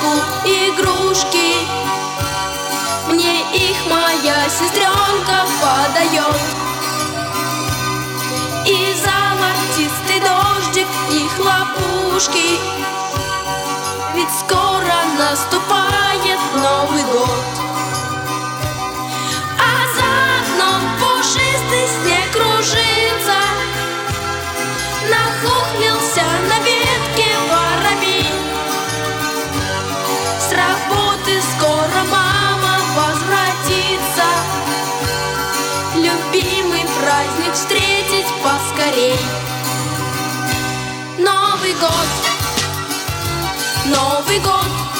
елочку игрушки. Мне их моя сестренка подает. И золотистый дождик, и хлопушки. Ведь скоро наступает Новый год. А за окном пушистый снег кружится. Нахохлился на ветке воробей. С работы скоро мама возвратится. Любимый праздник встретить поскорей. Новый год, Новый год.